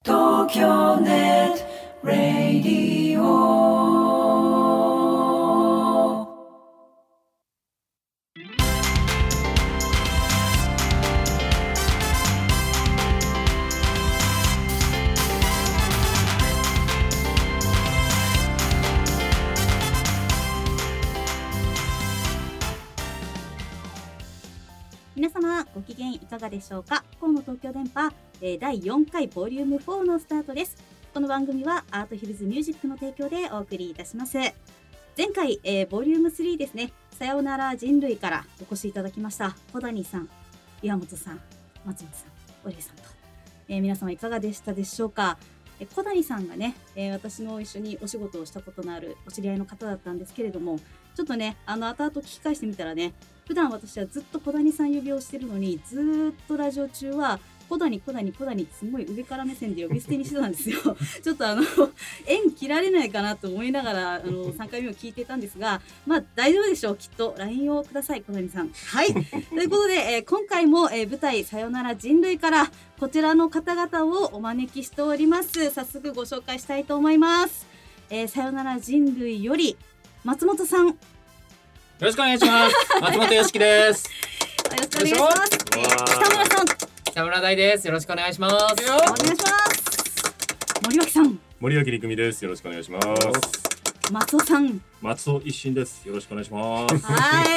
東京ネットラディオ。 皆様ご機嫌いかがでしょうか。河野東京電波、第4回ボリューム4のスタートです。この番組はアートヒルズミュージックの提供でお送りいたします。前回、ボリューム3ですね、さよなら人類からお越しいただきました小谷さん、岩本さん、松本さん、オリーさんと、皆様いかがでしたでしょうか。小谷さんがね、私の一緒にお仕事をしたことのあるお知り合いの方だったんですけれども、ちょっとね後々聞き返してみたらね、普段私はずっと小谷さん呼びをしてるのに、ずっとラジオ中は小谷すごい上から目線で呼び捨てにしてたんですよちょっと縁切られないかなと思いながら3回目を聞いてたんですが、まあ大丈夫でしょう。きっと LINE をください、小谷さん。はいということで、今回も、舞台さよなら人類からこちらの方々をお招きしております。早速ご紹介したいと思います。さよなら人類より松本さん、よよろしくお願いします松本よしきです。 ろしくお願いします。北村さん、 北村大です。よろしくお願いします。 お願いします。森脇さん、 森脇陸美です。よろしくお願いします。 松尾さん、 松尾一心です。よろしくお願いします。 はい、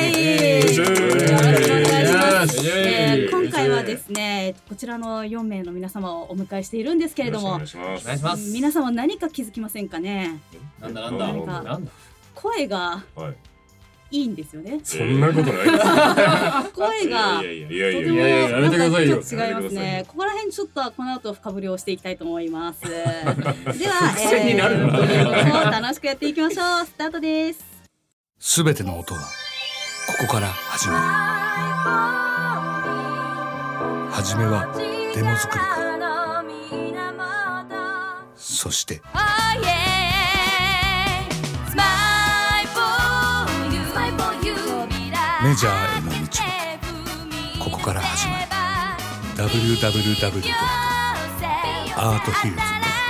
よろしくお願いします。今回はですね、こちらの4名の皆様をお迎えしているんですけれども、 お願いします。 お願いします。 皆様何か気づきませんかね。 なんだ声がはいいいんですよね。 そんなことないです。 声がいやとてもやめてくださいよ。 違いますね。ここら辺ちょっとこの後深掘りをしていきたいと思います。では、 癖になるの楽しくやっていきましょう。スタートです。 すべての音はここから始まる。はじめはデモ作りから、そしてメジャーへの道はここから始まる。 www.arthills.net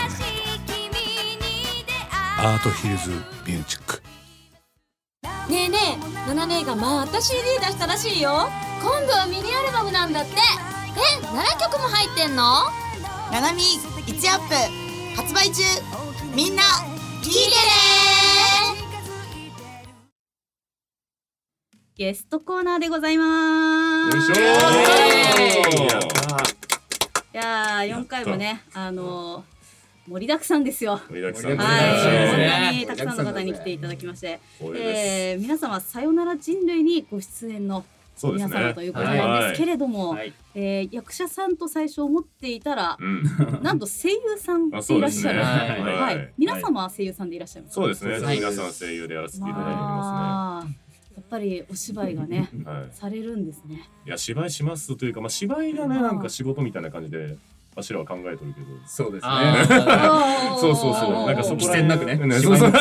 アートヒルズミュージック。 ねえねえ、ナナ姉がまた CD 出したらしいよ。今度はミニアルバムなんだって。7曲も入ってんの？ ナナミ1アップ発売中。みんな聞いてね。 ゲストコーナーでございます。 よいしょー。 いやー、4回もね、盛りだくさんですよ。 盛りだくさん。 はい、本当にたくさんの方に来ていただきまして、皆様さよなら人類にご出演の皆様ということなんですけれども、役者さんと最初思っていたら、なんと声優さんでいらっしゃる。はい、皆様は声優さんでいらっしゃいます。 そうですね。皆さん声優でやらせていただいておりますね。 やっぱりお芝居がね、されるんですね。 いや、芝居しますというか、芝居がね、なんか仕事みたいな感じでわしらは考えとるけど。 そうですね。 そうなんかそこ規制なくね。 芝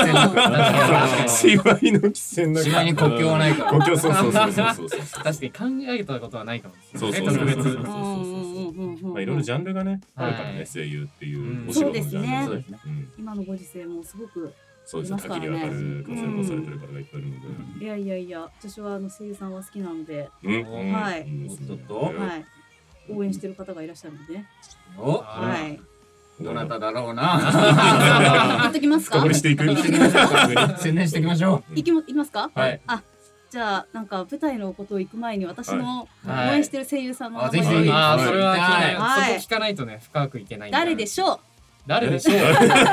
居の規制なく。 芝居に国境はないから。 国境、そう確かに考えたことはないかもしれない。特別。 いろいろジャンルがねあるからね、声優っていうお仕事のジャンル。 今のご時世もすごくそうですね、多岐にわたる活躍をされてる方がいっぱいいるので、 いや私は声優さんは好きなので、 はい、 応援してる方がいらっしゃるので、はい、 どなただろうな。 言っときますか。 深掘りしていく。 宣伝していきましょう。 いきますか。 はい。 じゃあなんか舞台のことを行く前に私の応援してる声優さんの名前を。 それは聞かないとね、深くいけない。 誰でしょう。 誰でしょう。 こ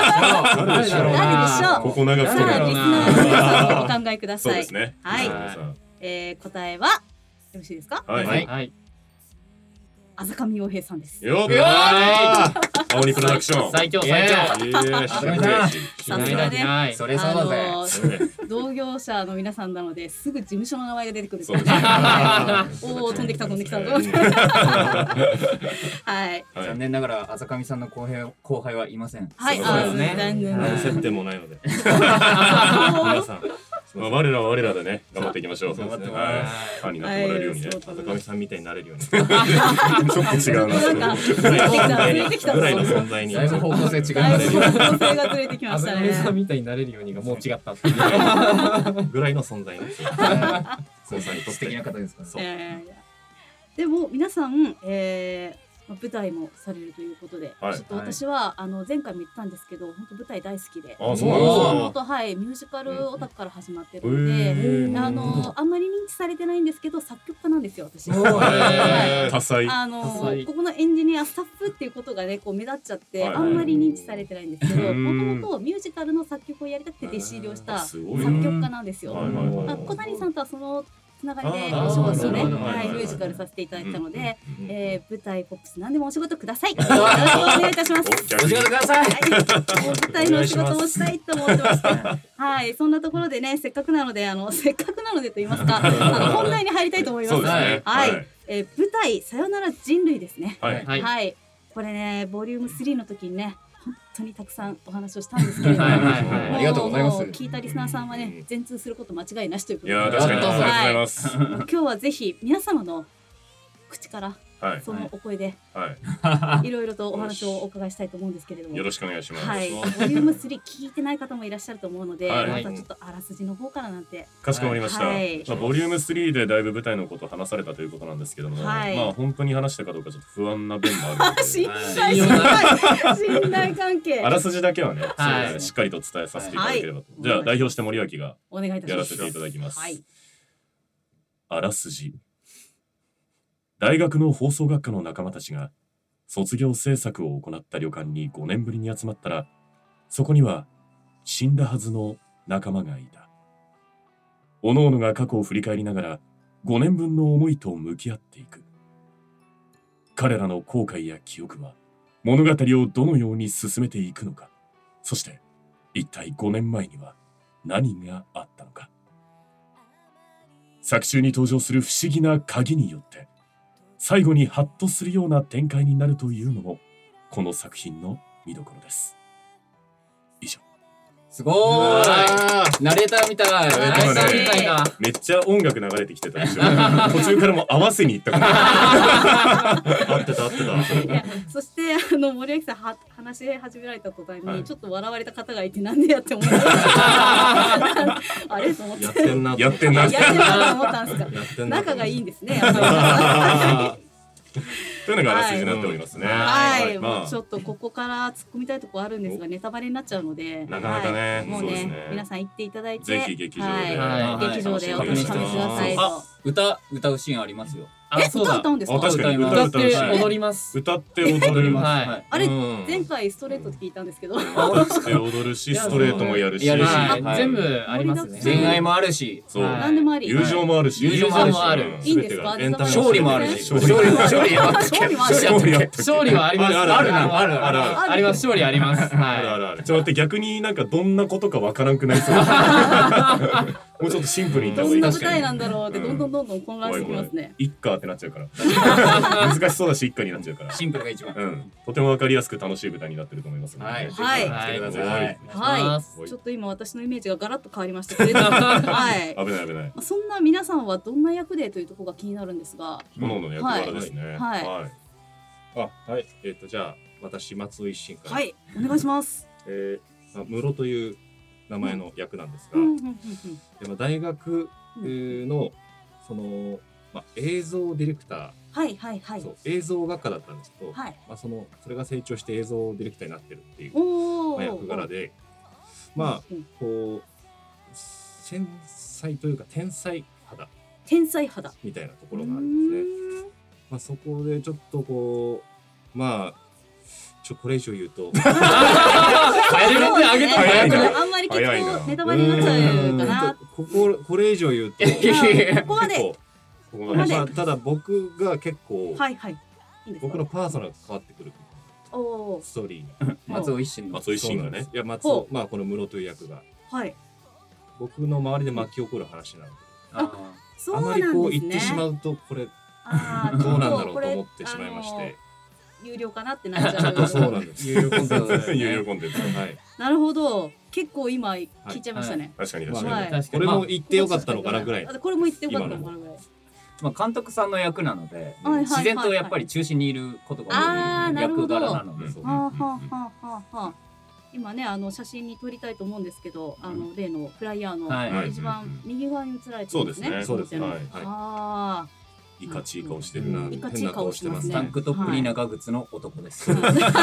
こ長くて。 リスナーの皆さんお考えください。 そうですね。 はい。答えはよろしいですか。 はい。 浅上洋平さんです。 よっ。青鬼プロダクション。 最強。 さすがね。 それそうだぜ。 同業者の皆さんなのですぐ事務所の名前が出てくる。おお、飛んできたと。はい。 残念ながら浅上さんの後輩はいません。 はい。 接点もないので。皆さん。 まあ我らは我らでね頑張っていきましょう。 頑張ってファンになってもらえるようにね。 赤上さんみたいになれるように。 ちょっと違うんですけど。 ずれてきたぐらいの存在に。 だいぶ方向性違う。 だいぶ方向性がずれてきましたね。 さんみたいになれるようにがもう違ったっていうぐらいの存在に。 そうさんにとって素敵な方ですから。 でも皆さん、舞台もされるということで、ちょっと私は前回も言ったんですけど、本当舞台大好きで、 あ、そうなんですか。はい、ミュージカルオタクから始まってるので、あんまり認知されてないんですけど、作曲家なんですよ私。 多彩。 ここのエンジニアスタッフっていうことがねこう目立っちゃってあんまり認知されてないんですけど、もともとミュージカルの作曲をやりたくて弟子入りをした作曲家なんですよ。小谷さんとはそのつながりでお仕事をね、はい、ミュージカルさせていただいたので、舞台ポップス何でもお仕事ください。よろしくお願いいたします。 お仕事ください。 舞台のお仕事をしたいと思ってまして、はい、そんなところでね、せっかくなのでと言いますか、本題に入りたいと思います。はい、舞台さよなら人類ですね。はい、これね、ボリューム3の時にね。本当にたくさんお話をしたんですけれども、 ありがとうございます。 聞いたリスナーさんはね、全通すること間違いなしということで、 いや確かにありがとうございます。 今日はぜひ皆様の口からそのお声でいろいろとお話をお伺いしたいと思うんですけれども、 よろしくお願いします。 はい、ボリューム3聞いてない方もいらっしゃると思うので、またちょっとあらすじの方からなんて。 かしこまりました。ボリューム3でだいぶ舞台のことを話されたということなんですけども、まあ本当に話したかどうかちょっと不安な面もあるので、 信頼関係。 あらすじだけはね、しっかりと伝えさせていただければと。じゃあ代表して森脇がやらせていただきます。あらすじ。大学の放送学科の仲間たちが卒業制作を行った旅館に5年ぶりに集まったら、そこには死んだはずの仲間がいた。おのおのが過去を振り返りながら5年分の思いと向き合っていく。彼らの後悔や記憶は物語をどのように進めていくのか、そして一体5年前には何があったのか。作中に登場する不思議な鍵によって最後にハッとするような展開になるというのもこの作品の見どころです。以上。 すごーい。ナレーターみたい。 めっちゃ音楽流れてきてたでしょ。途中からも合わせにいったから。合ってた。 そして森脇さん話し始められた途端にちょっと笑われた方がいて、なんでやって思いました。あれと思って。 やってんなと思ったんですか。仲がいいんですね。 というのがあらすじになっておりますね。 はい、もうちょっとここから突っ込みたいところあるんですが、ネタバレになっちゃうので、 なかなかね、 もうね、皆さん行っていただいて、 ぜひ劇場でお楽しみくださいと。 歌うシーンありますよ。 歌うんですか？ 確かに歌って踊ります。 歌って踊ります。 あれ前回ストレートって聞いたんですけど。 歌って踊るし、ストレートもやるし、 全部ありますね。 恋愛もあるし、 何でもあり。 友情もあるし、 友情もある。 いいんですか？ 勝利もあるし、勝利はあります。あります。勝利あります。 ちょっと待って、逆になんかどんなことかわからんくなりそう。もうちょっとシンプルに言った方がいい。 どんな舞台なんだろうってどんどん混乱してきますね。 一家ってなっちゃうから。難しそうだし一家になっちゃうから。 シンプルが一番。 とてもわかりやすく楽しい舞台になってると思いますので。 はい。ちょっと今私のイメージがガラッと変わりましたけれども。はい。 危ない。 そんな皆さんはどんな役でというところが気になるんですが。 炎の役柄ですね。 はい。 はい。じゃあ私松尾一心から。 はい。お願いします。 室という名前の役なんですが、大学のその映像ディレクター、映像学科だったんですけど、それが成長して映像ディレクターになってるっていう役柄で、こう繊細というか天才肌みたいなところがあるんですね。そこでちょっとこうこれ以上言うとあんまり結構ネタバレになっちゃうかな。 これ以上言うとここまで。 ただ僕が結構僕のパーソナルが変わってくるストーリーに。 松尾一心がね。 いやこの室という役が僕の周りで巻き起こる話なので、あまりこう言ってしまうとこれどうなんだろうと思ってしまいまして。 有料かなってなっちゃう。 そうなんです。 有料コンテンツ。有料コンテンツ。はい。 なるほど。結構今聞いちゃいましたね。 確かに確かに。これも言ってよかったのかなぐらい。 これも言ってよかったのかなぐらい。 まあ監督さんの役なので、自然とやっぱり中心にいることが多い役柄なので。 今ね写真に撮りたいと思うんですけど、例のフライヤーの一番右側に映られてるんですね。 そうですね。 ああ。 いかちい顔してるな。 いかちい顔してますね。 タンクトップに長靴の男です。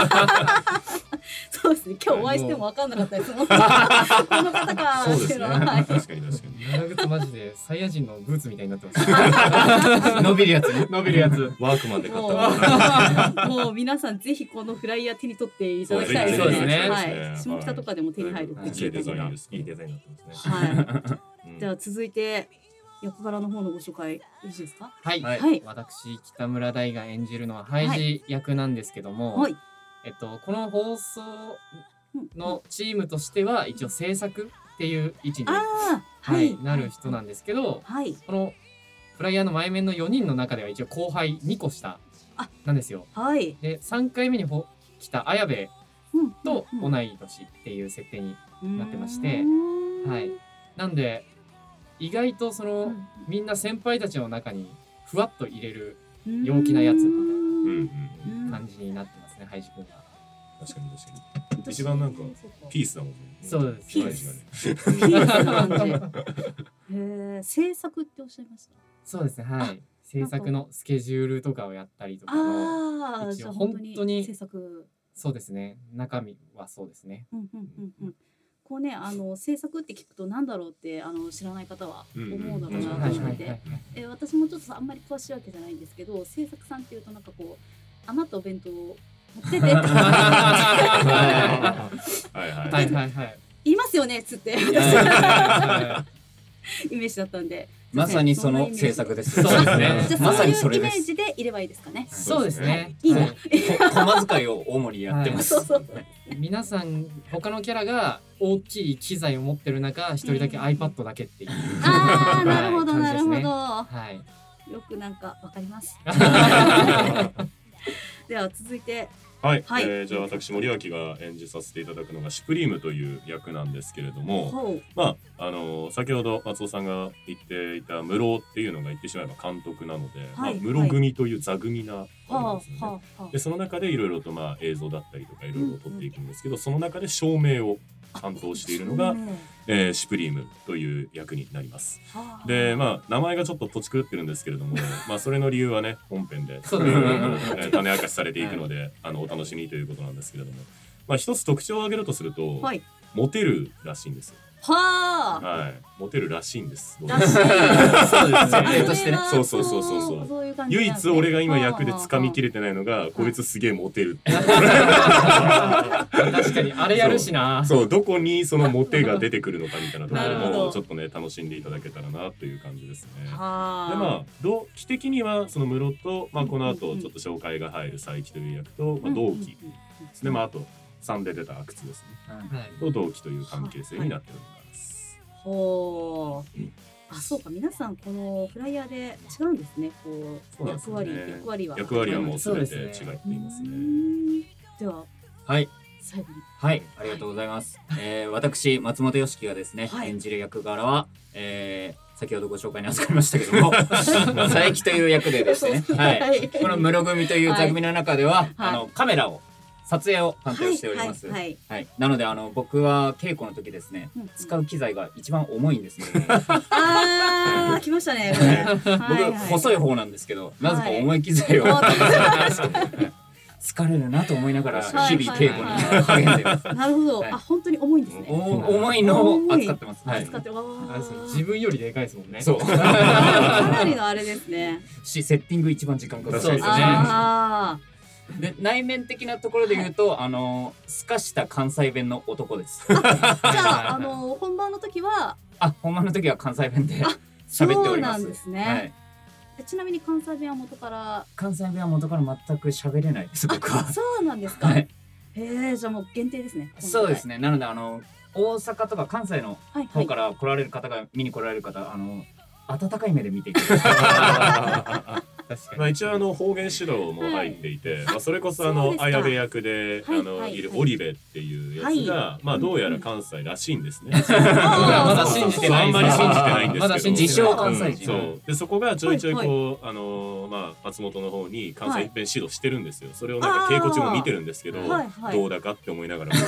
そうですね。今日お会いしても分かんなかったです。この方か。 そうですね。確かに確かに。 長靴マジでサイヤ人のブーツみたいになってます。 伸びるやつね。 伸びるやつ。 ワークマンで買ったもん。もう皆さんぜひこのフライヤー手に取っていただきたいですね。 そうですね。 はい。下北とかでも手に入る。 いいデザインです。いいデザインになってますね。 はい。では続いて。役柄の方のご紹介よろしいですか？ はい、はい、私北村大が演じるのはハイジ役なんですけども、はい、この放送のチームとしては一応制作っていう位置に、はい、なる人なんですけど、はい、このフライヤーの前面の4人の中では一応後輩2個下なんですよ。はい、で3回目に来た綾部と同い年っていう設定になってまして、はい、なんで意外とみんな先輩たちの中にふわっと入れる陽気なやつみたいな感じになってますね、ハイジ君は。 確かに確かに。一番なんかピースだもんね。 そうです。 ピースな感じ。制作っておっしゃいました？ そうですね、はい。制作のスケジュールとかをやったりとかの一応本当に制作。 そうですね。中身はそうですね。 こうね制作って聞くとなんだろうって知らない方は思うだろうなと思って私もちょっとあんまり詳しいわけじゃないんですけど制作さんっていうとなんかこう余ったお弁当を持っててっていますよねっつってイメージだったんでまさにその制作です。 そうですね。 まさにそれです。イメージでいればいいですかね。 そうですね。 いいな。 小遣いを主にやってます。 皆さん他のキャラが大きい機材を持ってる中、一人だけ iPad だけっていう。 ああ、なるほどなるほど。はい。よくなんかわかります。では続いて。 はい、じゃあ私森脇が演じさせていただくのがシュプリームという役なんですけれども、まあ先ほど松尾さんが言っていた室っていうのが言ってしまえば監督なので、室組という座組なわけですよね。でその中でいろいろと映像だったりとかいろいろ撮っていくんですけど、その中で照明を担当しているのが、シュプリームという役になります。で名前がちょっと土地狂ってるんですけれどもそれの理由はね本編で種明かしされていくのでお楽しみということなんですけれども、一つ特徴を挙げるとすると、モテるらしいんですよ。はい、モテるらしいんです。 らしい。そうですね。 そう。唯一俺が今役で掴みきれてないのが、こいつすげえモテる。 確かにあれやるしな。 そう、どこにそのモテが出てくるのかみたいなところもちょっとね楽しんでいただけたらなという感じですね。で同期的にはその室とこの後ちょっと紹介が入る佐伯という役と同期ですね。あと3で出た阿久津ですね。と同期という関係性になっております。 ほう。そうか、皆さんこのフライヤーで違うんですね。こう役割はもう全て違っていますね。 では、 はい。 最後に。 はい、ありがとうございます。私松本良樹がですね演じる役柄は先ほどご紹介に預かりましたけども佐伯という役でですね、この室組という座組の中ではカメラを撮影を担当しております。なので僕は稽古の時ですね、使う機材が一番重いんですね。 来ましたね。 僕細い方なんですけど、なぜか重い機材を疲れるなと思いながら日々稽古に励んでいます。 なるほど。本当に重いんですね。 重いのを扱ってます。 自分よりでかいですもんね。 そう。 かなりのあれですね。 セッティング一番時間かかる。 そうですね。 で内面的なところで言うとすかした関西弁の男です。 じゃあ本番の時は本番の時は関西弁で喋っております。 そうなんですね。ちなみに関西弁は元から全く喋れないです僕は。 そうなんですか。じゃあもう限定ですね。 そうですね。なので大阪とか関西の方から見に来られる方温かい目で見ていく。 まあ一応方言指導も入っていて、まあそれこそ綾部役でいる織部っていうやつがまあどうやら関西らしいんですね。僕らまだ信じてない。 あんまり信じてないんですけど。 自称関西人。 そうでそこがちょいちょいこうまあ松本の方に関西弁指導してるんですよ。それをなんか稽古中も見てるんですけど、どうだかって思いながら。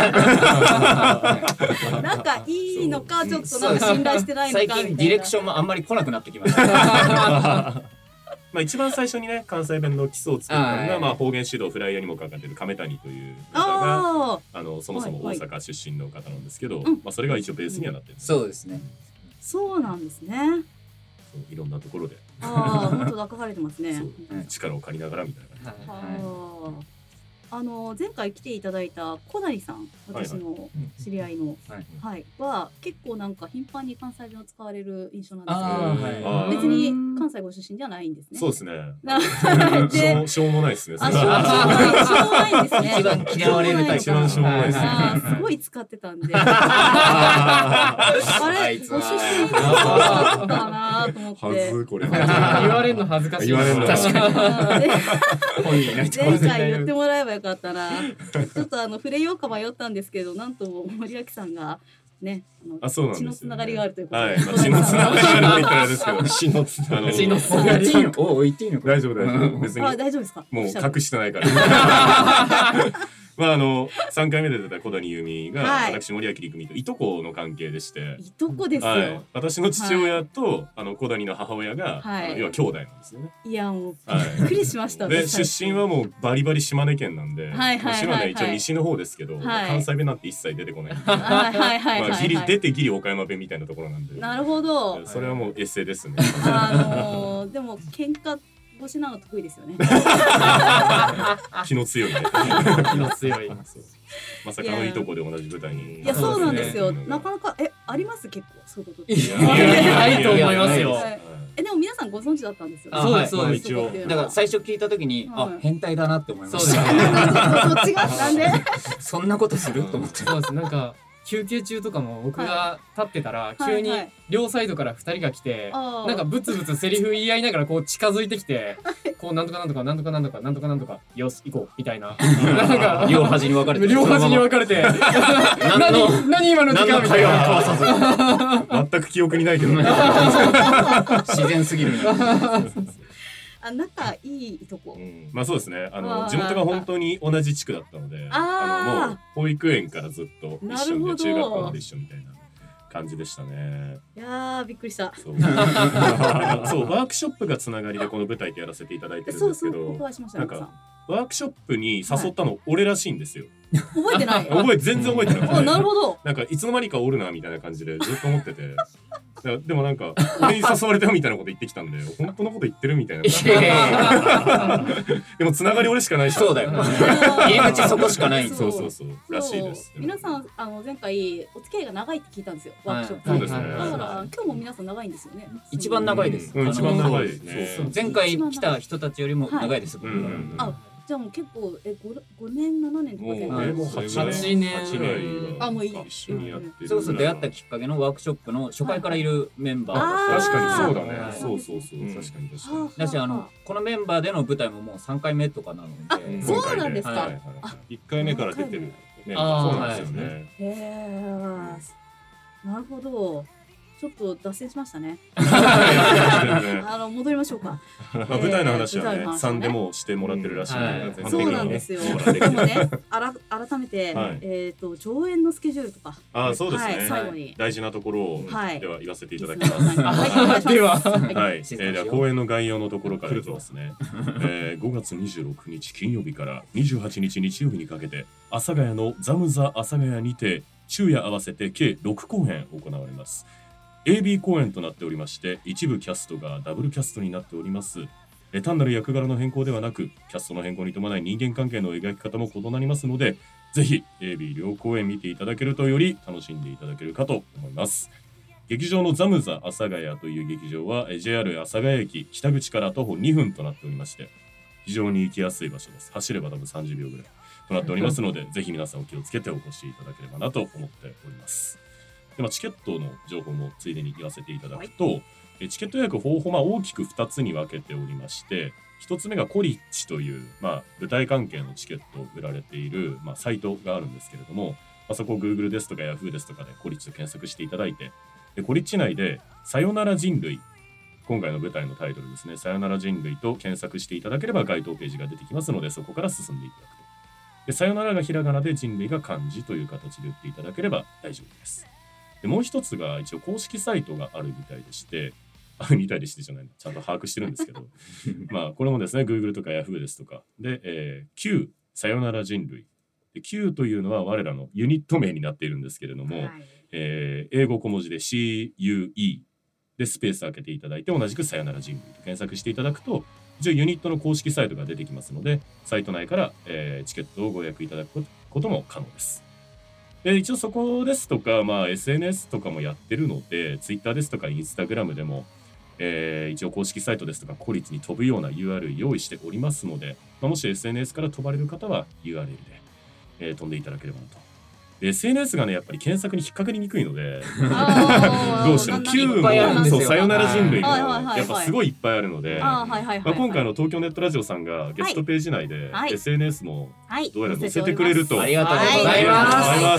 なんかいいのかちょっとなんか信頼してないのかみたいな。 最近ディレクションもあんまり来なくなってきました。 まあ一番最初にね関西弁の基礎を作ったのがまあ方言指導フライヤーにもかかってる亀谷という方がそもそも大阪出身の方なんですけど、まあそれが一応ベースにはなってる。 そうですね。 そうなんですね。 いろんなところで。 本当だ書かれてますね。 力を借りながらみたいな。 前回来ていただいた小谷さん、私の知り合いのは結構なんか頻繁に関西弁を使われる印象なんですけど、別に関西ご出身じゃないんですね。 そうですね。しょうもないですね。 しょうもないんですね。 一番嫌われるタイプ。 一番しょうもないですね。 すごい使ってたんで。あれご出身だったかなと思って。 これ。 言われるの恥ずかしい。 言われるの確かに。 前回言ってもらえばよかったな。ちょっと触れようか迷ったんですけど、なんとも森脇さんがね、血のつながりがあるということで。 血のつながりがあるということですけど、血のつながり。 言っていいの？ 大丈夫大丈夫。別に。 大丈夫ですか？ もう隠してないから。まあ3回目で出た小谷由美が私森脇陸美といとこの関係でして、 いとこですよ。 私の父親と小谷の母親が要は兄弟なんですよね。 いやもうびっくりしました。 で出身はもうバリバリ島根県なんで、島根一応西の方ですけど、関西弁なんて一切出てこない。ギリ出てギリ岡山弁みたいなところなんで。 なるほど。 それはもうエッセイですね。 でも喧嘩腰なの得意ですよね。 気の強いね。 気の強い。 まさかのいとこで同じ舞台に。 いやそうなんですよ。なかなかあります結構そういうことって。 ないと思いますよ。 でも皆さんご存知だったんですよ。 そうです。 一応。 だから最初聞いた時に変態だなって思いました。 そっちがなんで？ そんなことすると思って。 そうです。なんか休憩中とかも僕が立ってたら急に両サイドから2人が来てなんかブツブツセリフ言い合いながらこう近づいてきてこうなんとかなんとかなんとかなんとかなんとかなんとかよし行こうみたいななんか両端に分かれて何今の時間みたいな全く記憶にないけど自然すぎる仲いいいとこ。 まあそうですね。地元が本当に同じ地区だったので、もう保育園からずっと一緒で中学校まで一緒みたいな感じでしたね。 いやびっくりした。 そうワークショップがつながりでこの舞台でやらせていただいてるんですけど、なんかワークショップに誘ったの俺らしいんですよ。 覚えてない。 全然覚えてなくて。 なるほど。 なんかいつの間にかおるなみたいな感じでずっと思ってて。でもなんか俺に誘われたみたいなこと言ってきたんで本当のこと言ってるみたいな。でもつながり俺しかないし。 そうだよ。入り口そこしかない。 そうらしいです。 皆さん前回お付き合いが長いって聞いたんですよ。ワークショップ。 そうですね。 だから今日も皆さん長いんですよね。 一番長いです。 一番長いですね。 前回来た人たちよりも長いです。 じゃあもう結構5年7年とかで。 もう8年。 もういい。 一緒にやってる。 そう出会ったきっかけのワークショップの初回からいるメンバー。 確かにそうだね。そう確かに。 だしこのメンバーでの舞台ももう3回目とかなので。 そうなんですか。 1回目から出てるメンバーそうなんですよね。 なるほど。ちょっと脱線しましたね。戻りましょうか。 舞台の話はね、3でもしてもらってるらしいので、 そうなんですよ。でもね、改めて上演のスケジュールとか、 そうですね。 最後に大事なところをでは言わせていただきます。 では公演の概要のところからいきますね。5月26日金曜日から28日日曜日にかけて、阿佐ヶ谷のザムザ阿佐ヶ谷にて昼夜合わせて計6公演行われます。AB 公演となっておりまして、一部キャストがダブルキャストになっております。単なる役柄の変更ではなく、キャストの変更に伴い人間関係の描き方も異なりますので、ぜひ AB 両公演見ていただけるとより楽しんでいただけるかと思います。劇場のザムザ阿佐ヶ谷という劇場は JR 阿佐ヶ谷駅北口から徒歩2分となっておりまして、非常に行きやすい場所です。走れば多分30秒ぐらいとなっておりますので、ぜひ皆さんお気をつけてお越しいただければなと思っております。 で、チケットの情報もついでに言わせていただくと、チケット予約方法、大きく2つに分けておりまして、1つ目がコリッチという、舞台関係のチケットを売られている、サイトがあるんですけれども、そこを Google ですとか Yahoo ですとかでコリッチと検索していただいて、でコリッチ内でさよなら人類、今回の舞台のタイトルですね、さよなら人類と検索していただければ該当ページが出てきますので、そこから進んでいただくと。でさよならがひらがなで人類が漢字という形で打っていただければ大丈夫です。でもう一つが一応公式サイトがあるみたいでして、みたいでしてじゃないの、ちゃんと把握してるんですけどこれもですね Google とか Yahoo ですとかで、Q さよなら人類で Q というのは我らのユニット名になっているんですけれども、英語小文字で CUE でスペース開けていただいて同じくさよなら人類と検索していただくと一応ユニットの公式サイトが出てきますので、サイト内から、チケットをご予約いただくことも可能です。で一応そこですとか、SNS とかもやってるので Twitter ですとか Instagram でも一応公式サイトですとかコリッチに飛ぶような URL 用意しておりますので、もし SNS から飛ばれる方は URL で、飛んでいただければなと。SNS がねやっぱり検索に引っかかりにくいのでどうしても Q もさよなら人類もやっぱすごいいっぱいあるので、今回の東京ネットラジオさんがゲストページ内で SNS もどうやら載せてくれると、 ありがとうございます。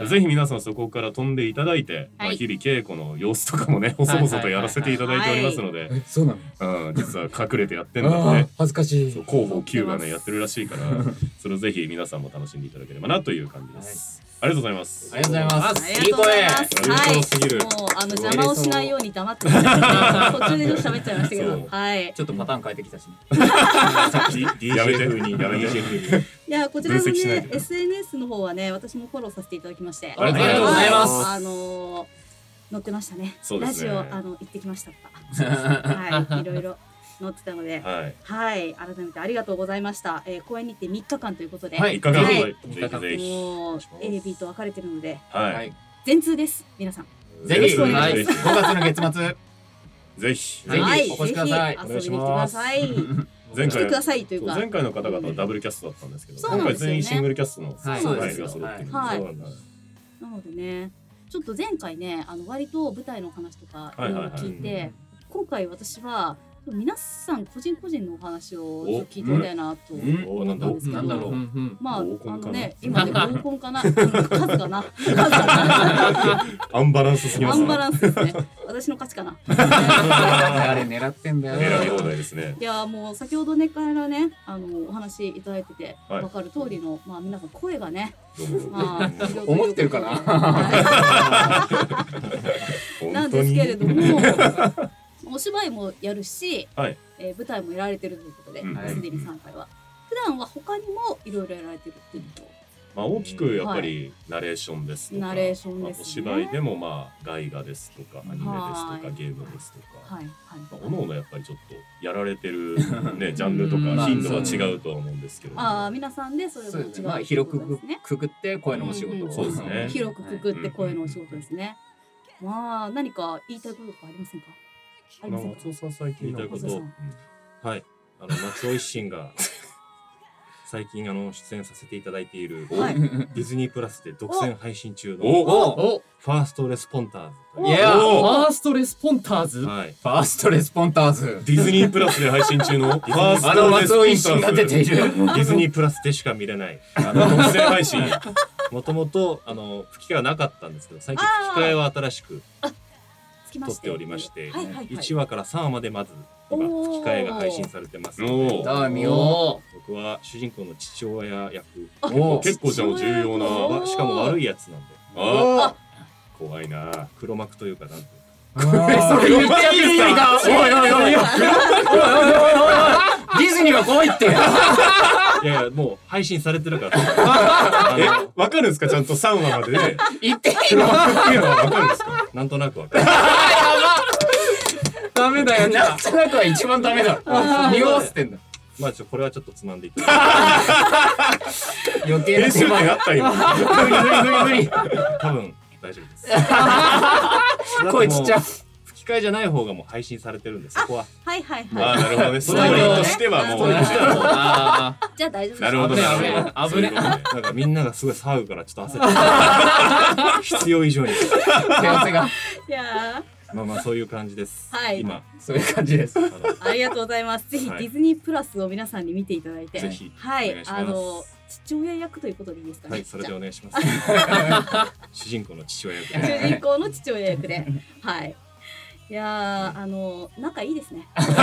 ぜひ皆さんそこから飛んでいただいて、日々稽古の様子とかもね細々とやらせていただいておりますので、 そうなの、実は隠れてやってんだってね、 恥ずかしい広報 Q がねやってるらしいからそれをぜひ皆さんも楽しんでいただければなという感じです。ありがとうございます。 ありがとうございます。いい声。 もう邪魔をしないように黙って途中で喋っちゃいましたけど、 ちょっとパターン変えてきたしね。 やめて風にやめて。 いやこちらのね SNS の方はね私もフォローさせていただきまして、 ありがとうございます。 載ってましたね。ラジそうですね。 オ行ってきました。いろいろ載ってたので、改めてありがとうございました。公演にて3日間ということで、 3日間もう A、B と分かれてるので、全通です皆さん。 ぜひ5月の月末ぜひお越しください。 遊びに来てください。来てくださいというか、 前回の方々はダブルキャストだったんですけど、今回全員シングルキャストのそうですが揃ってる。 なのでね、ちょっと前回ね割と舞台の話とかいろいろ聞いて、今回私は皆さん個人個人のお話を聞いてみたいなと思ったんですけど、今で合コンかな、数がなアンバランスすぎますね。 アンバランスですね。私の勝ちかな。 あれ狙ってんだよ。 狙い放題ですね。 いやもう先ほどねからねお話いただいてて分かる通りの皆さん声がね思ってるかな。 なんですけれども。お芝居もやるし、舞台もやられてるということで、すでに3回は。普段は他にもいろいろやられてるっていうと。 大きくやっぱりナレーションですとか、お芝居でも外画ですとかアニメですとかゲームですとか、おのおのやっぱりちょっとやられてるねジャンルとか頻度は違うとは思うんですけど、 皆さんでそれも違う。 広くくくって声のお仕事。 そうですね。 広くくくって声のお仕事ですね。何か言いたいこととかありませんか？ 松尾さん最近言いたいこと、 松尾一心が最近出演させていただいているディズニープラスで独占配信中のファーストレスポンターズ。 ファーストレスポンターズ。 ファーストレスポンターズ。 ディズニープラスで配信中のファーストレスポンターズ。 松尾一心が出ているディズニープラスでしか見れない独占配信。 もともと吹き替えはなかったんですけど、最近吹き替えは新しく撮っておりまして1話から3話までまず今吹き替えが配信されてますので、僕は主人公の父親役。 結構じゃあ重要な、 しかも悪いやつなんで怖いな。 黒幕というかなんてそれ言っていいんだ。おいおいおいおいディズニーは怖いって。 いやもう配信されてるからわかるんですか？ちゃんと3話までで言っていいの？っていうのはわかるんですか？ なんとなくわかる。 ダメだよ。なんとなくは一番ダメだ。匂わせてんだ。 これはちょっとつまんでいただいて。 余計な手間があった今。 無理。 多分大丈夫です。 声ちっちゃ。 吹き会じゃない方がもう配信されてるんで、そこははいはいはい。 ああ、なるほどね。ストーリーとしてはもう。 じゃあ大丈夫です。 なるほどね。 危ね。 なんかみんながすごい騒ぐからちょっと焦って必要以上に手汗が。 いやまあまあそういう感じです。 はい。 今そういう感じです。 ありがとうございます。ぜひディズニープラスを皆さんに見ていただいて、 ぜひはい、父親役ということでいいですかね。 はい、それでお願いします。主人公の父親役。 主人公の父親役で、はい。いや仲いいですね。なん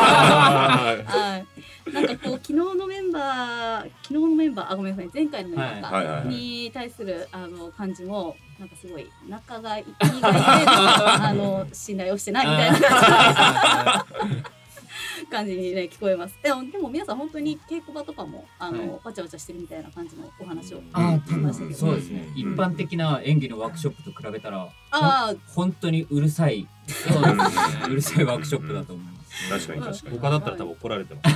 かこう昨日のメンバーごめんなさい、前回のメンバーに対する感じもなんかすごい仲がいいがゆえ信頼をしてないみたいな感じにね聞こえます。でも皆さん本当に稽古場とかもわちゃわちゃしてるみたいな感じのお話を聞きましたけど、 そうですね。一般的な演技のワークショップと比べたら本当にうるさい、うるさいワークショップだと思います。 確かに他だったら多分怒られてます。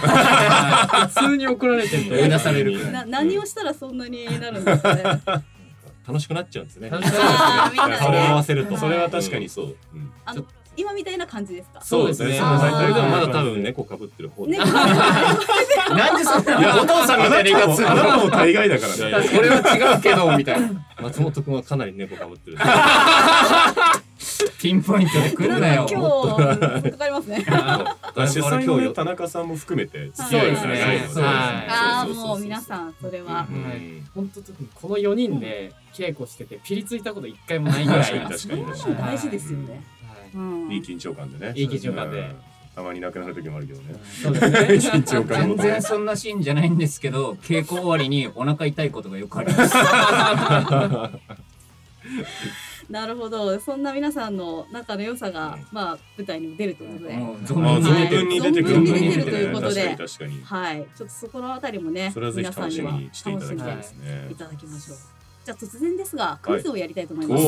普通に怒られてるとうなされる。 何をしたらそんなになるんですかね。 楽しくなっちゃうんですね。 それを合わせるとそれは確かにそう。 今みたいな感じですか。 そうですね。それでもまだ多分猫かぶってる方で。 なんでそんなお父さんみたいな言い方するの。 あなたも大概だからね。 これは違うけどみたいな。 松本くんはかなり猫かぶってる。 ピンポイントで来るなよ。 今日かかりますね。 主催の田中さんも含めて付き合いが長いので。 ああ、もう皆さんそれは本当特にこの4人で稽古しててピリついたこと一回もないぐらい。 確かに大事ですよね。 いい緊張感でね。 いい緊張感で。 たまになくなる時もあるけどね。 そうですね。 緊張感も。 全然そんなシーンじゃないんですけど、稽古終わりにお腹痛いことがよくあります。 なるほど。そんな皆さんの仲の良さがまあ舞台にも出るということで、 存分に出てくるということで、 確かに。 はい。ちょっとそこのあたりもね、 それはぜひ楽しみにしていただきたいですね。 いただきましょう。じゃあ突然ですがクイズをやりたいと思います。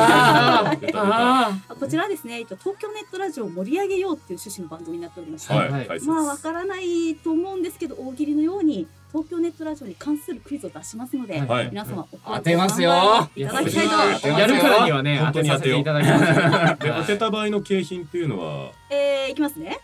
こちらですね、東京ネットラジオを盛り上げようっていう趣旨の番組になっておりまして、まあわからないと思うんですけど大喜利のように東京ネットラジオに関するクイズを出しますので、皆様当てますよ。 いただきたいと。 やるからにはね、当てさせていただきます。 当てた場合の景品っていうのは、 いきますね。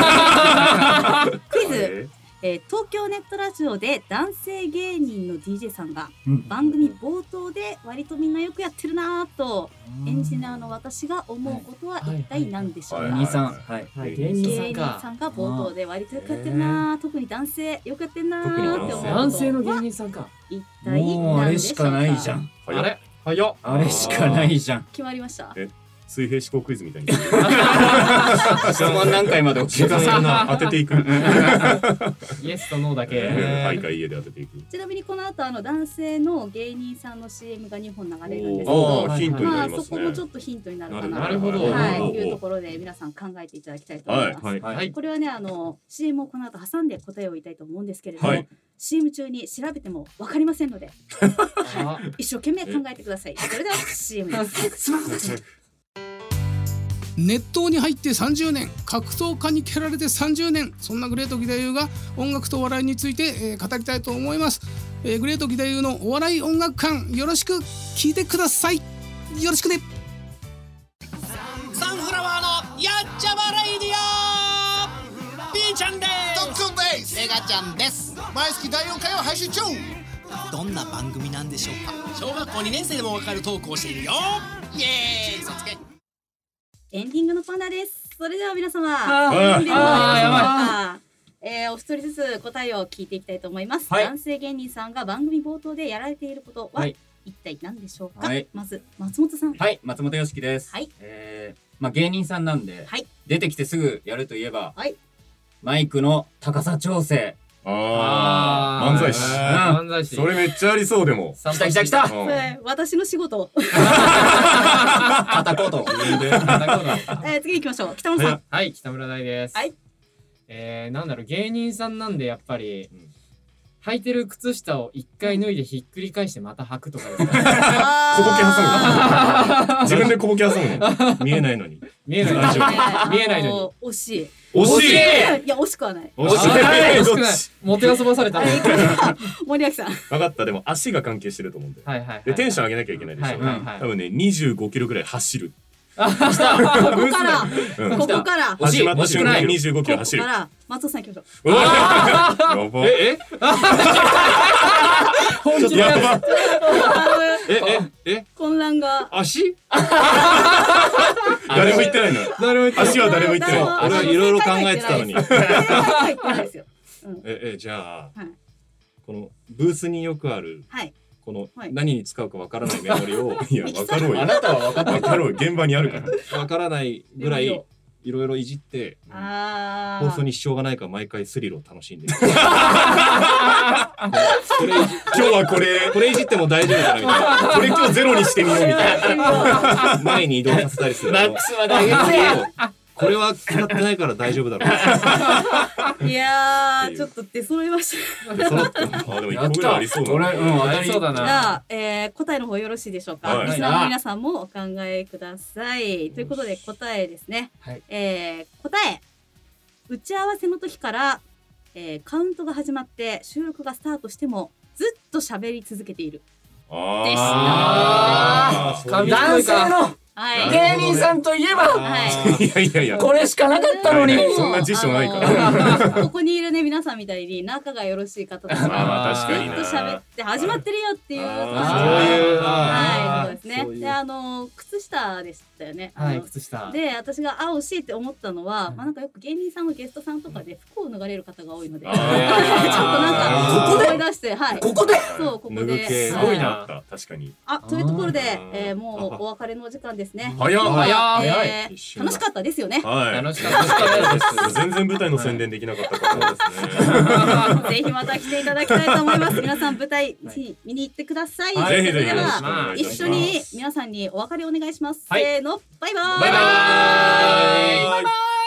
クイズ。東京ネットラジオで男性芸人の DJ さんが番組冒頭で割とみんなよくやってるなぁとエンジニアの私が思うことは一体何でしょうか。 芸人さん、 芸人さんが冒頭で割とよくやってるなぁ、特に男性よくやってるなぁって思うことは男性の芸人さんか。 一体何でしょうか。 あれしかないじゃん。あれしかないじゃん。 決まりました。 水平思考クイズみたいに質問何回まで起きる当てていく。 イエスとノーだけはいか家で当てていく。 ちなみにこの後男性の芸人さんの CM が2本流れるんですけど、 ヒントになりますね。 そこもちょっとヒントになるかな。 なるほど。 いうところで皆さん考えていただきたいと思います。これはねCM をこの後挟んで答えを言いたいと思うんですけれども、CM 中に調べてもわかりませんので一生懸命考えてください。それでは CM です。 熱湯に入って30年、格闘家に蹴られて30年、そんなグレート義太夫が音楽とお笑いについて、語りたいと思います。グレート義太夫のお笑い音楽館、よろしく聞いてください。よろしくね。 サンフラワーのやっちゃまレイディオ、ピーちゃんです。 ドックンです。 メガちゃんです。 毎月第4回を配信中。 どんな番組なんでしょうか。小学校2年生でもわかるトークをしているよ。イエーイ。嘘つけ。 エンディングのコーナーです。それでは皆様、お一人ずつ答えを聞いていきたいと思います。男性芸人さんが番組冒頭でやられていることは一体何でしょうか。まず松本さん。 はい、松本よしきです。まあ芸人さんなんで出てきてすぐやるといえばマイクの高さ調整。 漫才師。それめっちゃありそうでも。 来た。 私の仕事。 片言。 次行きましょう。北村さん。 はい、北村大です。なんだろう、芸人さんなんでやっぱり履いてる靴下を一回脱いでひっくり返してまた履くとかですかね。 小ボケ挟む。自分で小ボケ挟むの。見えないのに。 見えないのに。惜しい。 惜しい。 いや惜しくはない。 惜しくない。もてあそばされた。 森脇さん。 分かった。でも足が関係してると思うんで。でテンション上げなきゃいけないでしょ。多分ね25キロぐらい走る。 こから始まって25キロ走る。 ここから松尾さん行きましょう。やば。 混乱が。 足？ 誰も言ってないの。足は誰も言ってない。 俺はいろいろ考えてたのに。じゃあこのブースによくあるこの何に使うかわからないメモリをいやわかろうよ。 あなたは分かる。 現場にあるから。 わからないぐらいいろいろいじって放送に支障がないか毎回スリルを楽しんでる。今日はこれいじっても大丈夫かなみたいな。 これ今日ゼロにしてみようみたいな。 前に移動させたりする。 マックスまで上げて。 これは決まってないから大丈夫だろう。いやーちょっと出揃いました。 出揃って。でも一個ぐらいありそうだ。 ありそうだな。 じゃあ答えの方よろしいでしょうか。リスナーの皆さんもお考えください。ということで答えですね。答え打ち合わせの時からカウントが始まって収録がスタートしてもずっと喋り続けている。でした。 男性の芸人さんといえば、 いやこれしかなかったのに。 そんな辞書ないから。 ここにいるね皆さんみたいに仲がよろしい方たちがずっと喋って始まってるよっていうそうですね。で靴下でしたよね。 靴下。 で私が惜しいって思ったのは、なんかよく芸人さんのゲストさんとかで服を脱がれる方が多いので、ちょっとなんか思い出してここでそうここで。 すごいな。確かに。 というところでもうお別れのお時間ですね。 早い。 楽しかったですよね。 楽しかったです。全然舞台の宣伝できなかったからですね。 ぜひまた来ていただきたいと思います。皆さん舞台見に行ってください。それでは一緒に皆さんにお別れお願いします。せーの、バイバイ。 バイバイ。